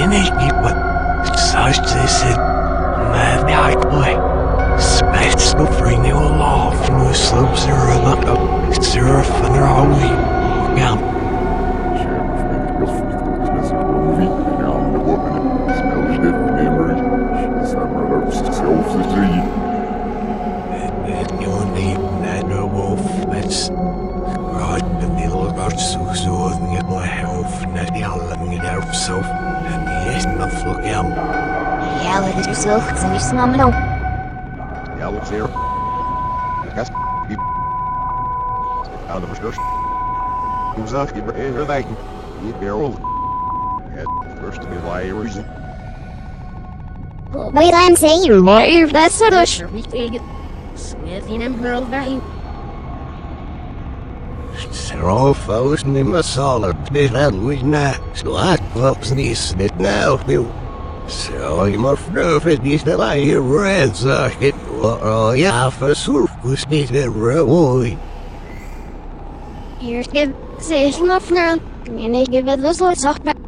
Ingeborg, Sartisen, Mavnakoi, Spetsbefring og lov, Muslims er lagt op, Surfen er holy, Gam. Ja, het is zo, het is niet nou. Ja, wat zeer. Gas. Aan de verstus. Hoe zag je er in lijken? Niet meer old. Het first to be liars. Wait, I'm saying, maar that's a rush. Smith in een world bij. Sarofos ni masala, dit aan we na, slaat was niet snit nou, Bill. So je maar vroeg is dat hij hier red zag het, ja, versurf was niet een rooi. Hier, zeg nog naar, en ik heb het dus wat zacht bij.